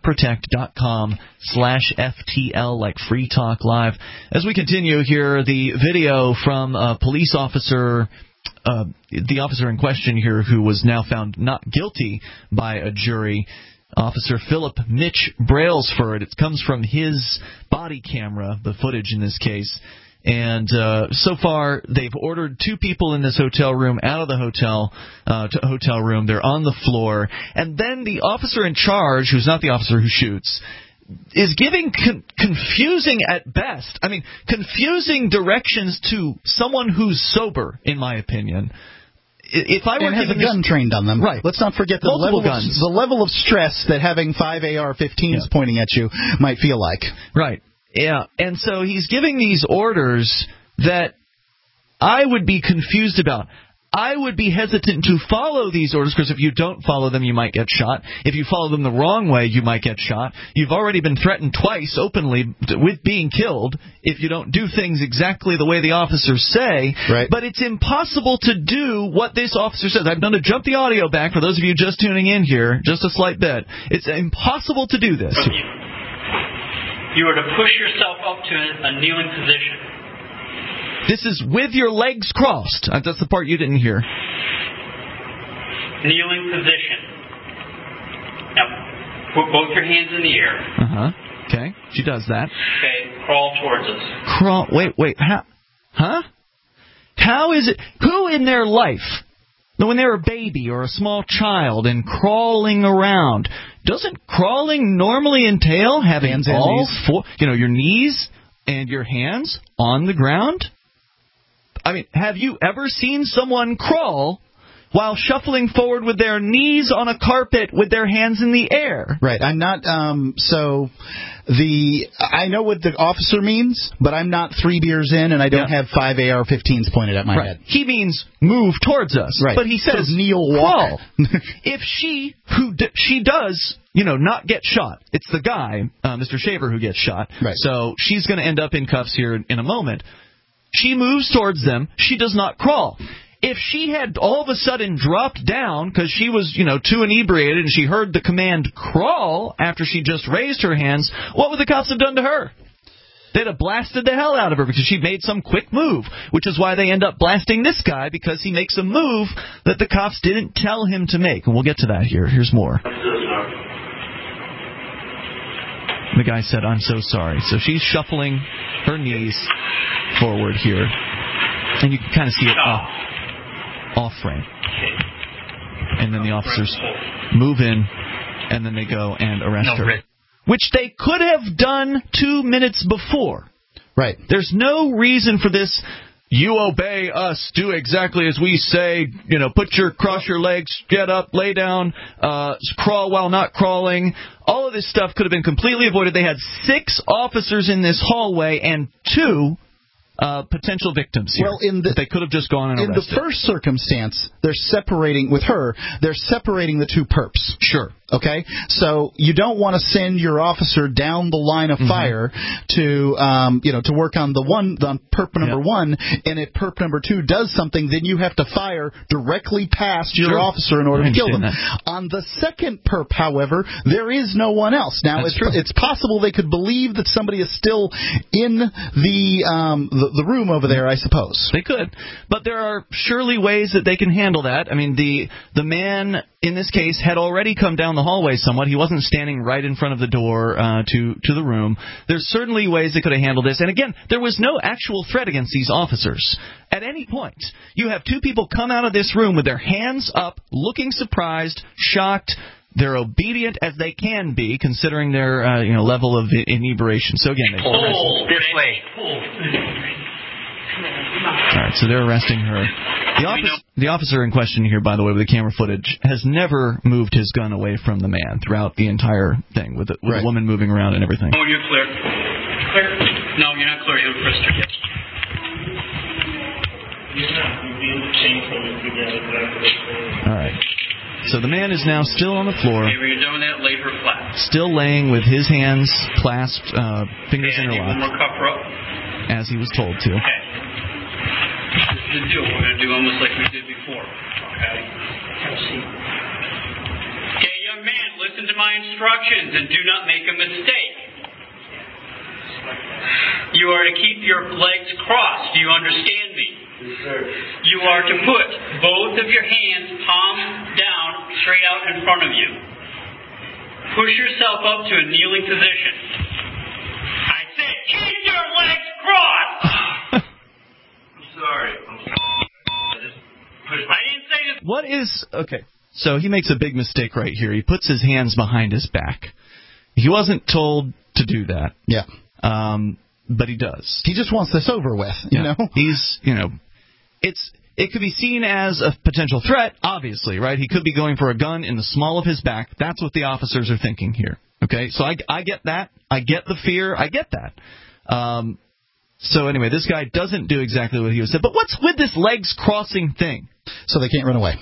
Speaker 3: BlinkProtect.com/FTL, like Free Talk Live. As we continue here, the video from a police officer, the officer in question here, who was now found not guilty by a jury, Officer Philip Mitch Brailsford. It comes from his body camera, the footage in this case. And so far, they've ordered 2 people in this hotel room out of the hotel room. They're on the floor. And then the officer in charge, who's not the officer who shoots, is giving confusing at best. I mean, confusing directions to someone who's sober, in my opinion. If I were
Speaker 4: and has a gun trained on them,
Speaker 3: right?
Speaker 4: Let's not forget the level of stress that having 5 AR-15s pointing at you might feel like.
Speaker 3: Right. Yeah. And so he's giving these orders that I would be confused about. I would be hesitant to follow these orders because if you don't follow them, you might get shot. If you follow them the wrong way, you might get shot. You've already been threatened twice openly with being killed if you don't do things exactly the way the officers say.
Speaker 4: Right.
Speaker 3: But it's impossible to do what this officer says. I'm going to jump the audio back for those of you just tuning in here, just a slight bit. It's impossible to do this.
Speaker 14: You are to push yourself up to a kneeling position.
Speaker 3: This is with your legs crossed. That's the part you didn't hear.
Speaker 14: Kneeling position. Now, put both your hands in the air.
Speaker 3: Uh-huh. Okay. She does that.
Speaker 14: Okay. Crawl towards us.
Speaker 3: Crawl. Wait. Huh? How is it? Who in their life, when they're a baby or a small child and crawling around, doesn't crawling normally entail having
Speaker 4: hands and
Speaker 3: all
Speaker 4: knees.
Speaker 3: four, your knees and your hands on the ground? I mean, have you ever seen someone crawl while shuffling forward with their knees on a carpet with their hands in the air?
Speaker 4: Right. I'm not. I know what the officer means, but I'm not 3 beers in, and I don't have 5 AR-15s pointed at my head.
Speaker 3: He means move towards us.
Speaker 4: Right.
Speaker 3: But he says
Speaker 4: kneel,
Speaker 3: crawl.
Speaker 4: walk.
Speaker 3: If she does, not get shot. It's the guy, Mr. Shaver, who gets shot.
Speaker 4: Right.
Speaker 3: So she's going to end up in cuffs here in a moment. She moves towards them. She does not crawl. If she had all of a sudden dropped down because she was, too inebriated and she heard the command crawl after she just raised her hands, what would the cops have done to her? They'd have blasted the hell out of her because she made some quick move, which is why they end up blasting this guy because he makes a move that the cops didn't tell him to make. And we'll get to that here. Here's more. The guy said, "I'm so sorry." So she's shuffling her knees forward here. And you can kind of see it off frame. And then the officers move in, and then they go and arrest her. Which they could have done 2 minutes before.
Speaker 4: Right.
Speaker 3: There's no reason for this. You obey us, do exactly as we say, cross your legs, get up, lay down, crawl while not crawling. All of this stuff could have been completely avoided. They had 6 officers in this hallway and 2 potential victims here.
Speaker 4: Well,
Speaker 3: they could have just gone and arrested.
Speaker 4: In the first circumstance, they're separating the 2 perps.
Speaker 3: Sure.
Speaker 4: Okay? So you don't want to send your officer down the line of fire to work on the perp number 1, and if perp number 2 does something, then you have to fire directly past your officer in order to kill them. On the second perp, however, there is no one else. Now, it's possible they could believe that somebody is still in the room over there, I suppose.
Speaker 3: They could. But there are surely ways that they can handle that. I mean, the man in this case had already come down the hallway somewhat. He wasn't standing right in front of the door to the room. There's certainly ways they could have handled this. And again, there was no actual threat against these officers. At any point, you have 2 people come out of this room with their hands up, looking surprised, shocked. They're obedient as they can be, considering their level of inebriation. So again, they
Speaker 14: pull this way.
Speaker 3: All right, so they're arresting her. The officer in question here, by the way, with the camera footage, has never moved his gun away from the man throughout the entire thing, with the woman moving around and everything.
Speaker 14: Oh, you're clear. Clear? No, you're not clear. You're frisked. Yes.
Speaker 3: All right. So the man is now still on the floor.
Speaker 14: Okay, when you're done with that, lay her flat.
Speaker 3: Still laying with his hands clasped, fingers interlocked.
Speaker 14: One more cuff rope.
Speaker 3: As he was told to.
Speaker 14: Okay. This is the deal. We're going to do almost like we did before. Okay? Okay, young man, listen to my instructions and do not make a mistake. You are to keep your legs crossed. Do you understand me?
Speaker 15: Yes, sir.
Speaker 14: You are to put both of your hands palm down, straight out in front of you. Push yourself up to a kneeling position. I said, keep your legs crossed!
Speaker 15: I'm sorry.
Speaker 14: I didn't say this.
Speaker 3: What is... Okay, so he makes a big mistake right here. He puts his hands behind his back. He wasn't told to do that.
Speaker 4: Yeah.
Speaker 3: But he does.
Speaker 4: He just wants this over with, you know?
Speaker 3: He's, it could be seen as a potential threat, obviously, right? He could be going for a gun in the small of his back. That's what the officers are thinking here. Okay? So I get that. I get the fear. I get that. So anyway, this guy doesn't do exactly what he was said. But what's with this legs crossing thing?
Speaker 4: So they can't run away.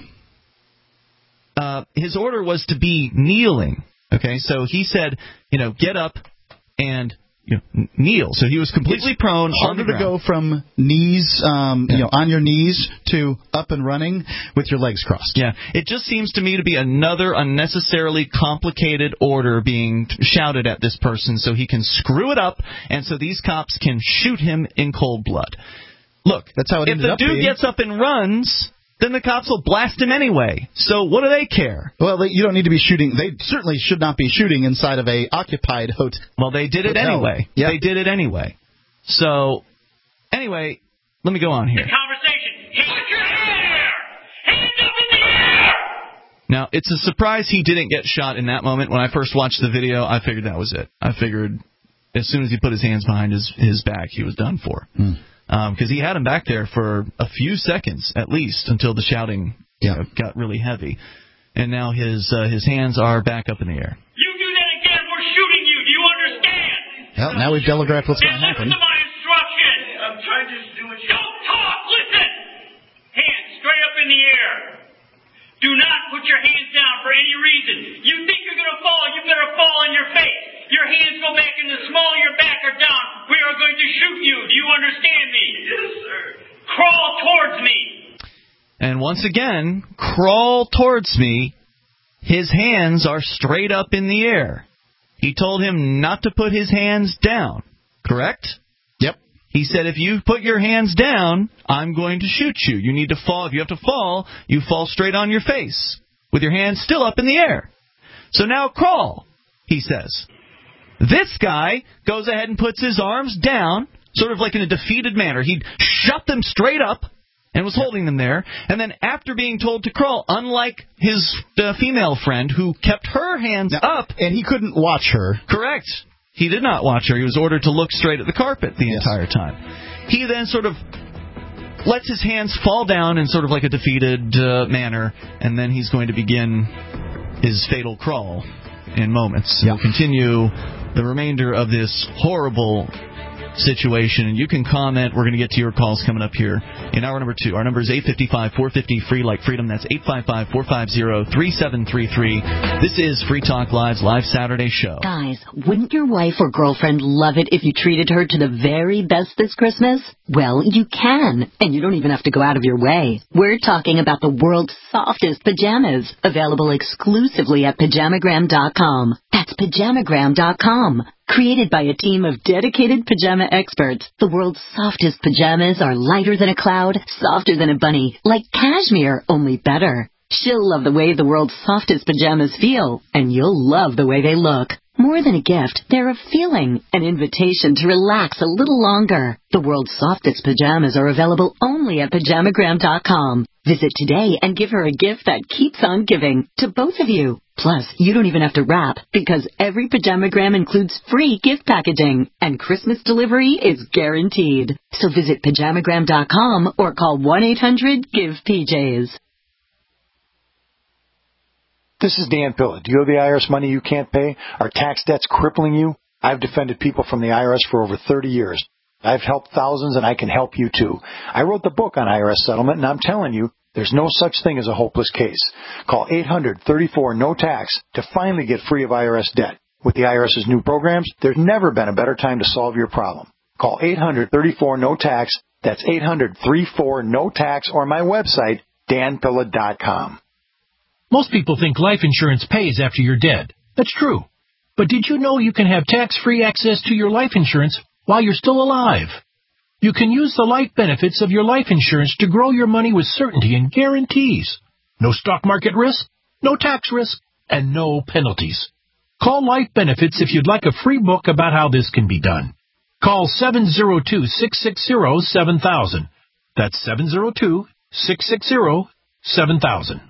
Speaker 3: His order was to be kneeling. Okay? So he said, get up and kneel. So he was completely prone.
Speaker 4: Harder to go from knees, on your knees to up and running with your legs crossed.
Speaker 3: Yeah. It just seems to me to be another unnecessarily complicated order being shouted at this person so he can screw it up and so these cops can shoot him in cold blood. Look,
Speaker 4: that's how it ended up being.
Speaker 3: If the dude gets up and runs, then the cops will blast him anyway. So what do they care?
Speaker 4: Well, you don't need to be shooting. They certainly should not be shooting inside of a occupied hotel.
Speaker 3: Well, they did it anyway.
Speaker 4: Yeah.
Speaker 3: They did it anyway. So, anyway, let me go on here.
Speaker 15: Conversation. Hands your hair! Hands up in the air!
Speaker 3: Now, it's a surprise he didn't get shot in that moment. When I first watched the video, I figured that was it. I figured as soon as he put his hands behind his back, he was done for. Because he had him back there for a few seconds, at least, until the shouting got really heavy. And now his hands are back up in the air.
Speaker 15: You do that again, we're shooting you. Do you understand?
Speaker 4: Well, now we've telegraphed what's going to happen.
Speaker 15: Listen to my instruction. I'm trying to do what you... Don't talk, listen! Hands straight up in the air. Do not put your hands down for any reason. You think you're going to fall, you better fall on your face. Your hands go back in the small of your back or down. We are going to shoot you. Do you understand me? Yes, sir. Crawl towards me.
Speaker 3: And once again, crawl towards me. His hands are straight up in the air. He told him not to put his hands down. Correct?
Speaker 4: Yep.
Speaker 3: He said, if you put your hands down, I'm going to shoot you. You need to fall. If you have to fall, you fall straight on your face with your hands still up in the air. So now crawl, he says. This guy goes ahead and puts his arms down, sort of like in a defeated manner. He shot them straight up and was holding them there. And then after being told to crawl, unlike his female friend who kept her hands up.
Speaker 4: And he couldn't watch her.
Speaker 3: Correct. He did not watch her. He was ordered to look straight at the carpet the entire time. He then sort of lets his hands fall down in sort of like a defeated manner, and then he's going to begin his fatal crawl in moments. We'll continue the remainder of this horrible situation, and you can comment. We're going to get to your calls coming up here in hour number 2. Our number is 855-450-FREE like freedom. That's 855-450-3733. This is Free Talk Live's live Saturday show.
Speaker 8: Guys, wouldn't your wife or girlfriend love it if you treated her to the very best this Christmas? Well, you can, and you don't even have to go out of your way. We're talking about the world's softest pajamas, available exclusively at Pajamagram.com. That's Pajamagram.com. Created by a team of dedicated pajama experts, the world's softest pajamas are lighter than a cloud, softer than a bunny, like cashmere, only better. She'll love the way the world's softest pajamas feel, and you'll love the way they look. More than a gift, they're a feeling, an invitation to relax a little longer. The world's softest pajamas are available only at Pajamagram.com. Visit today and give her a gift that keeps on giving to both of you. Plus, you don't even have to wrap because every Pajamagram includes free gift packaging and Christmas delivery is guaranteed. So visit Pajamagram.com or call 1-800-GIVE-PJs.
Speaker 9: This is Dan Pilla. Do you owe the IRS money you can't pay? Are tax debts crippling you? I've defended people from the IRS for over 30 years. I've helped thousands, and I can help you too. I wrote the book on IRS settlement, and I'm telling you, there's no such thing as a hopeless case. Call 800-34-NO-TAX to finally get free of IRS debt. With the IRS's new programs, there's never been a better time to solve your problem. Call 800-34-NO-TAX. That's 800-34-NO-TAX, or my website, danpilla.com.
Speaker 10: Most people think life insurance pays after you're dead. That's true. But did you know you can have tax-free access to your life insurance while you're still alive? You can use the life benefits of your life insurance to grow your money with certainty and guarantees. No stock market risk, no tax risk, and no penalties. Call Life Benefits if you'd like a free book about how this can be done. Call 702-660-7000. That's 702-660-7000.